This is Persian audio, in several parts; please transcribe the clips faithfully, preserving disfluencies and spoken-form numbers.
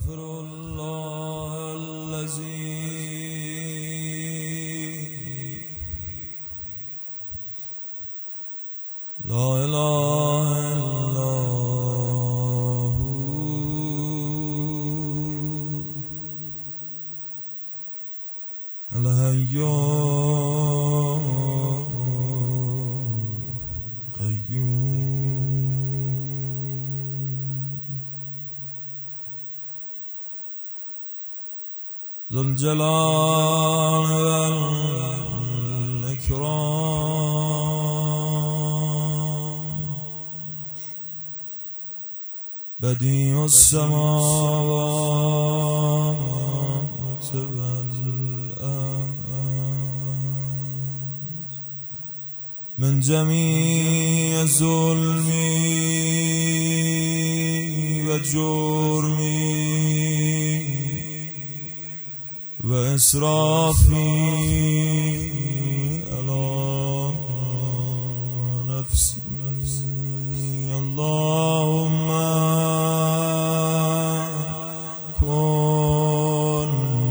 استغفر الله الذي لا اله الا هو الحي ذو الجلال والإكرام بديع السماوات والأرض من جميع ظلمي وجرمي وإسرافي على نفسي اللهم كن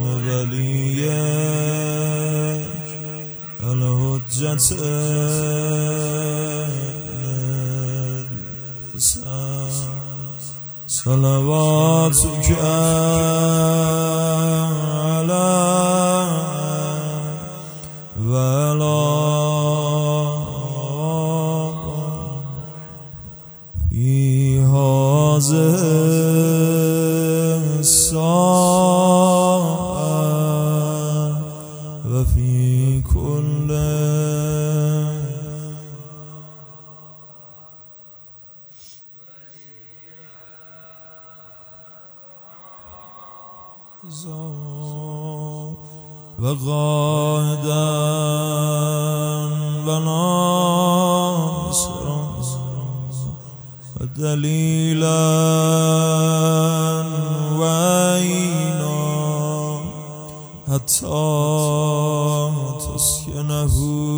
وليك الحجة صلواتك ولا في هذه الساعة وفي كل وقائدا وناصرا ودليلا وعينا حتى تسكنه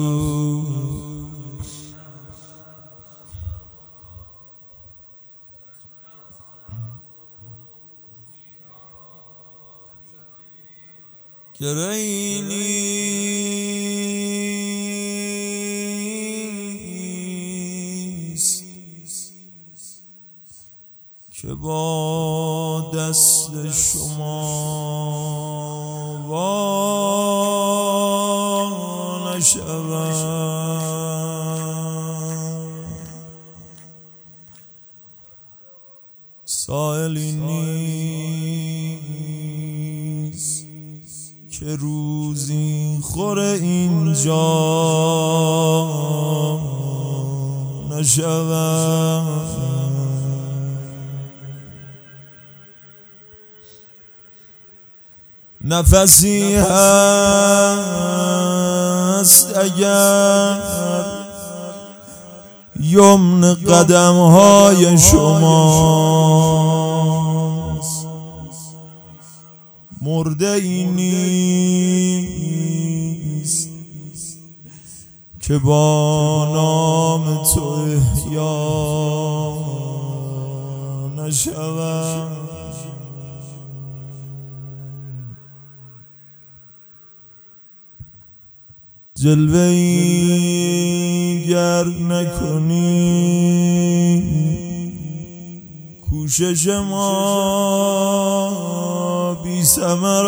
گره‌ای نیست که با دست شما وا نشود سائلی نیست که روزی خور اینجا نشود نفسی هست اگر یمن قدم های شماست مرده ای نیست که با نام تو احیا نشود جلوه‌ای گر نکنی کوشش ما بی ثمر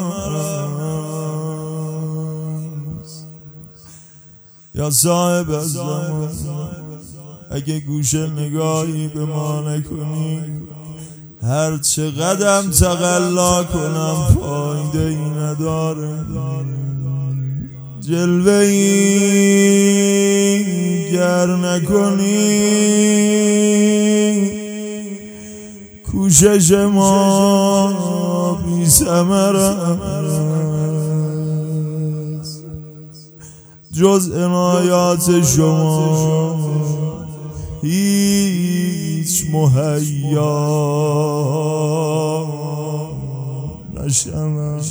است یا صاحب زمان اگه گوشه نگاهی به ما نکنی هر چه قدم تقلا کنم فایده ای نداره جلوه‌ای گر نکنی کوشش ما بی ثمر است جز عنایات شما هیچ مهیا نشود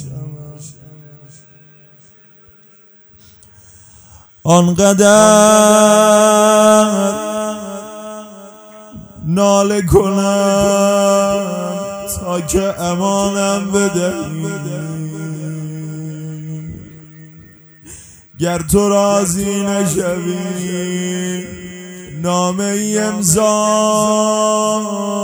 آنقدر ناله کنم تا که امانم بدهی. گر تو راضی نشوی نامه ای امضا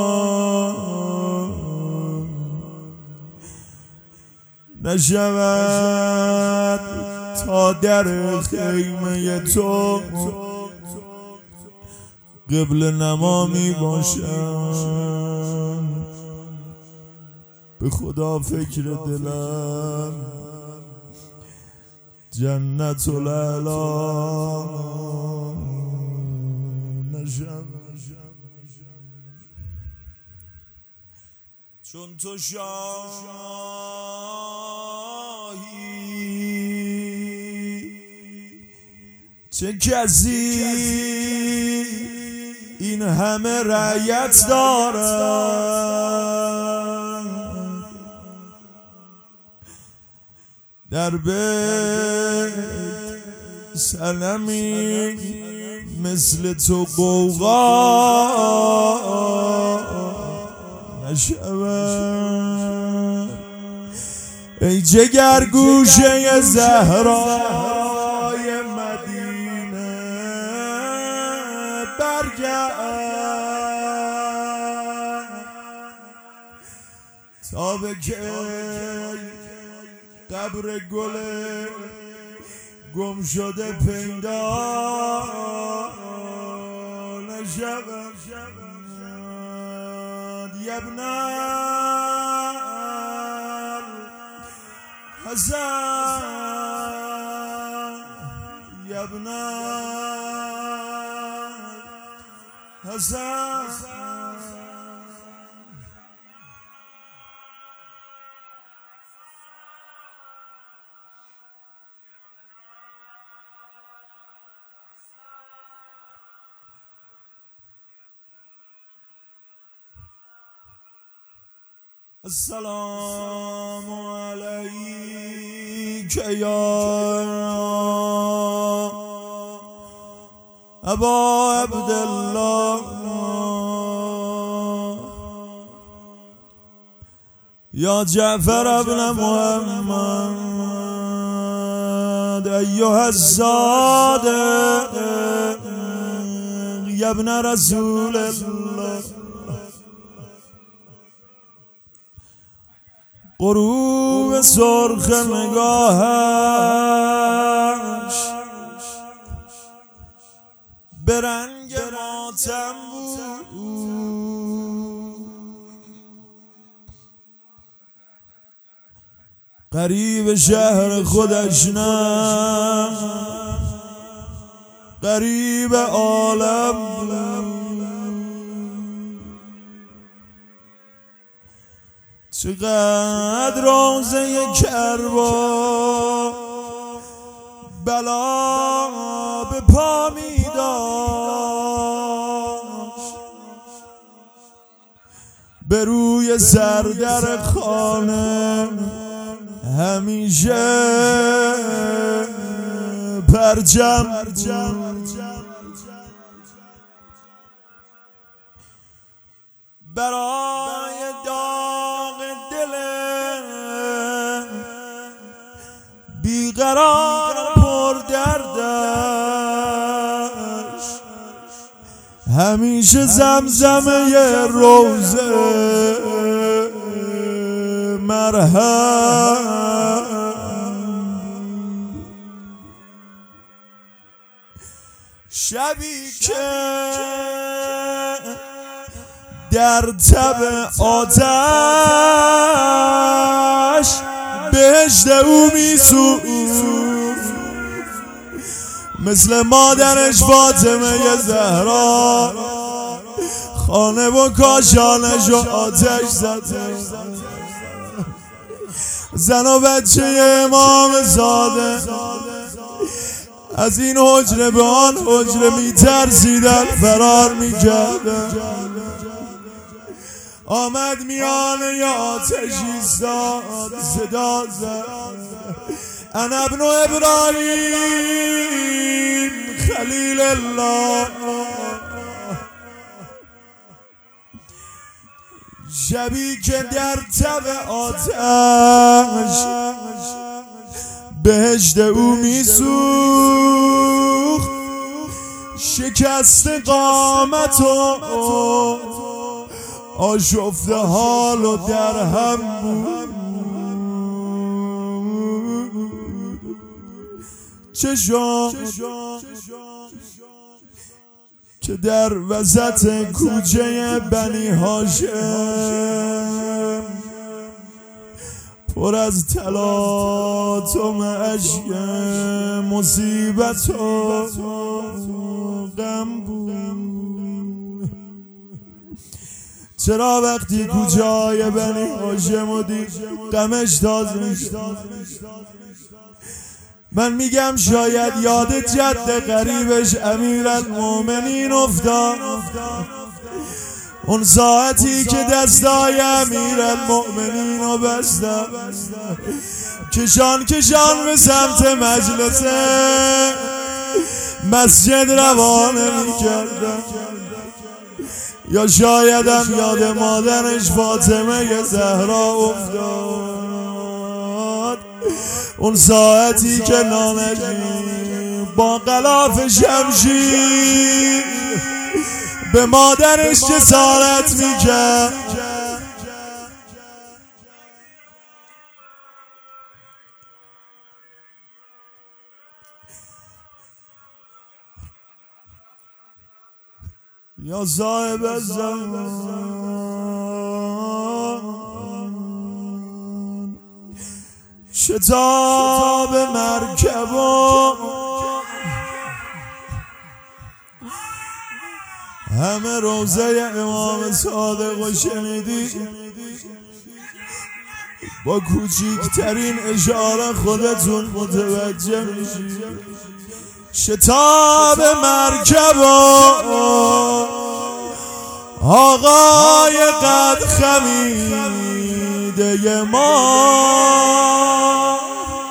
نشود تا در خیمه تو قبل نما می باشم. به خدا فکر دلم جنت الاعلی نشم، چون تو شاهی چه کسی این همه رعیت دارد. در بیت سلمی مثل تو قوقا نشود. ای جگر گوشه زهرای مدینه برگرد تا به کی قبر گل گم شده پیدا نشود. یبن الحسن یبن الحسن. السلام علیک یا ابا عبدالله یا جعفر ابن محمد ایها الصادق یا ابن رسول الله. غروب سرخ نگاهش به رنگ ماتم بود. غریب شهر خودش نه غریب عالم بود. چقدر روزه کربا بلا به پا می داشت. به روی سردر خانه همیشه پرچم برای داغ دل بیقرار پر دردش همیشه زمزمه روزه مرهم. شبی که در تب آتش بهشت او میسوخت مثل مادرش فاطمه زهرا خانه و کاشانش و آتش زده. زن و بچه امام زاده از این حجره به آن حجره میترسیدن فرار میکردن. آمد میانه آتش ایستاد صدا زد انا ابن ابراهیم خلیل الله. شبی که در تب آتش بهشت او میسوخت، شکست قامت و آشفته حال و در هم بود. چه شد که در وسط کوچه بنی هاشم پر از تلاطم اشک مصیبت و غم بود. چرا وقتی کوچه های بنی هاشم و دید غمش تازه شد؟ من میگم شاید یاد جد قریبش امیرالمومنین افتاد، اون ساعتی که دستای امیرالمومنین رو بستم، کشان کشان به سمت مجلس مسجد روانه میکردم. یا شایدم یاد مادرش فاطمه زهرا افتاد، اون ساعتی که نانجی با غلاف شمشیر به مادرش جسارت میکرد. یا صاحب زمان، شتاب مرکب و همه روزه امام صادق و شنیدی، با کوچیکترین اشاره خودتون متوجه میشی. شتاب مرکب و آقای قد خمیده ما،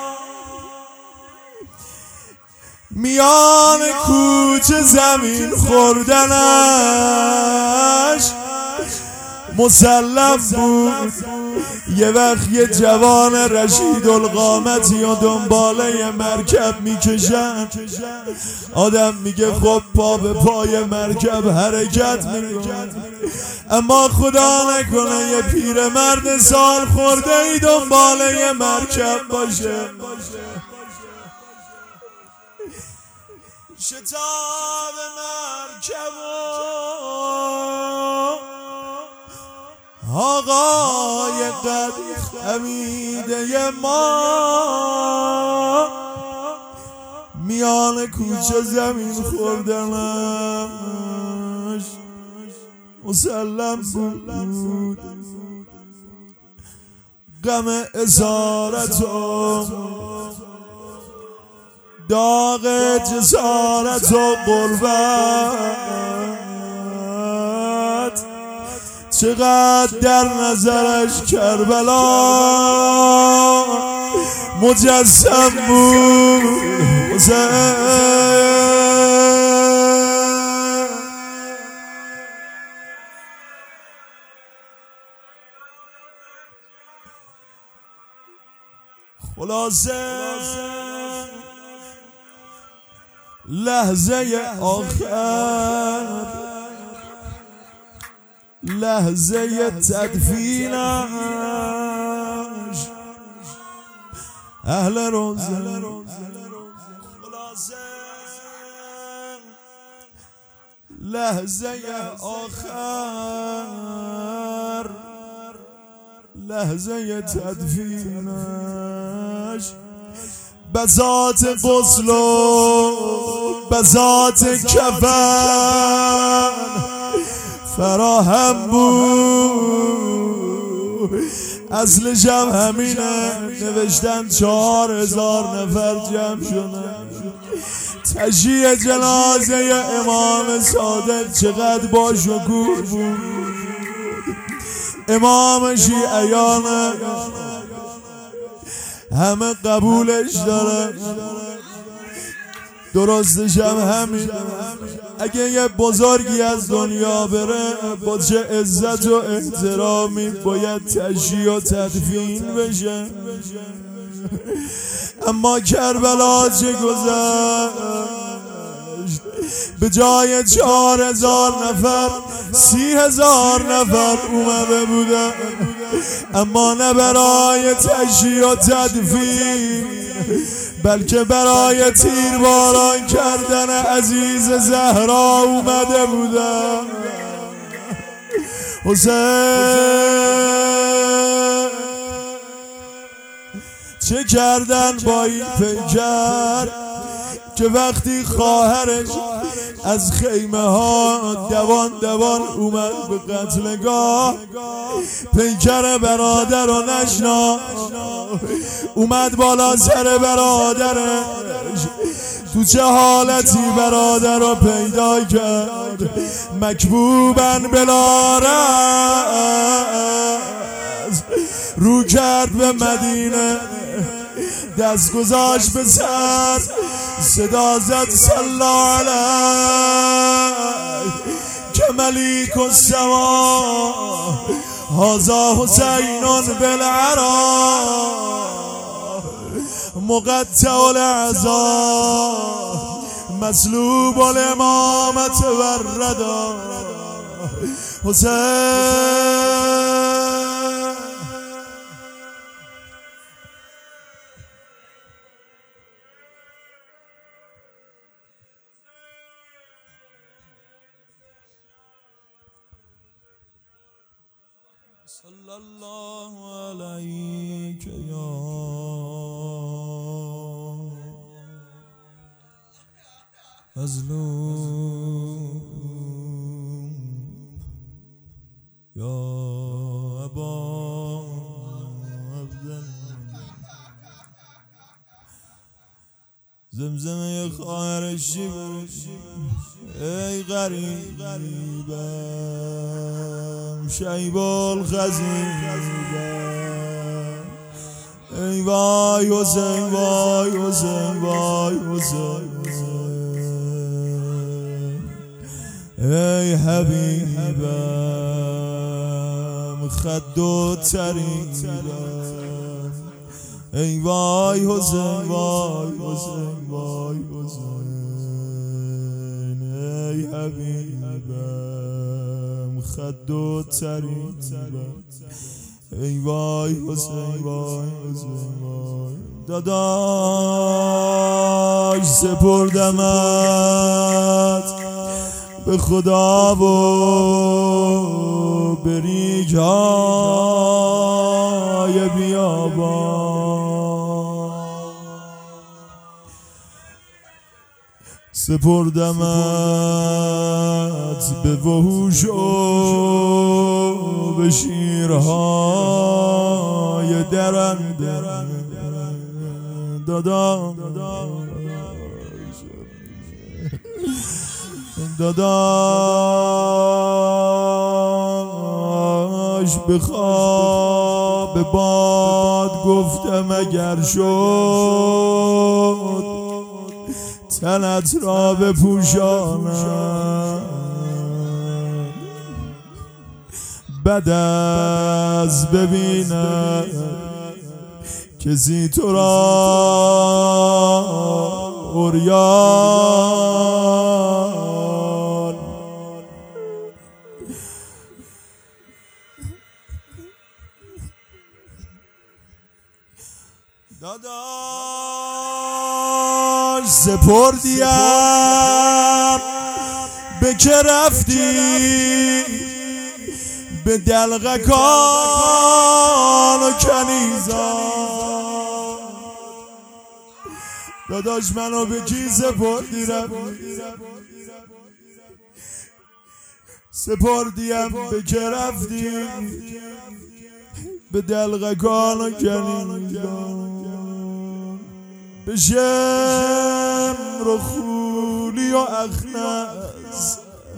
میان کوچه زمین خوردنش مسلم بود. یه وقت یه جوان رشید القامتی و دنباله مرکب میکشن، آدم میگه خب پا به پای مرکب حرکت میکنه، اما خدا نکنه یه پیرمرد سال خورده ای دنباله مرکب باشه. شتاب مرکب آقای قد خمیده ما، میان کوچه زمین خوردنش مسلم بود. غم اسارت و داغ جسارت و غربت چقدر در نظرش کربلا مجسم بود. خلاصه لحظه آخر، لحظه تدفینش اهل روزه. خلاصه لحظه آخر، لحظه تدفینش بساط غسل و بساط کفن فراهم بود. اصلش هم همینه، نوشتن چهار هزار نفر جمع شدن. تشییع جنازه امام صادق چقدر با شکوه بود. امام شیعیان همه قبولش داره، درستش هم همین. اگه یه بزرگی از دنیا بره با چه عزت و احترامی باید تشییع و تدفین بشه. اما کربلا چه گذشت، به جای چهار هزار نفر سی هزار نفر اومده بودن، اما نه برای تشییع و تدفین بلکه برای تیرباران کردن عزیز زهرا اومده بودن. حسین چه کردن با این پیکر که وقتی خواهرش از خیمه ها دوان دوان اومد به قتلگاه، پیکر برادر رو نشنا اومد بالا سر برادرش، تو چه حالتی برادر رو پیدا کرد، مکبوبن بلا رأس رو کرد به مدینه، دست گذاشت به سر، صدا زد صلی علیه که ملیک السما هذا حسین بالعرا مقطع الاعضا مسلوب الامامت والردا. حسین صلی الله علیک یا مظلوم یا ابا عبدالله. زمزمه خواهرش چی بود؟ ای غریبم شیب الخزیبم، ای وای حسین وای حسین وای حسین، ای حبیبم خد و تریبم، ای وای حسین وای حسین وای حسین، ای حبیبم خد و تریبم، ای وای حسین وای حسین وای. داداش سپردمت به خدا و به ریگ‌های بیابان، سپردمت به وحوش و به شیرهای درنده. داداش داداش به خواب باد گفتم اگر شد تنت را بپوشانم، بعد از ببینم کسی تو را عریان. داداش سپردیم به که رفتی به دلغکان و کنیزان. داداش منو به کی سپردی رفتی؟ سپردیم به که رفتی به دلغکان و کنیزان، به شمر و خولی و اخنس،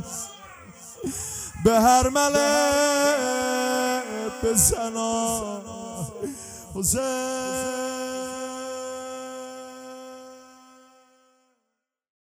به هر مله به سنا. حسین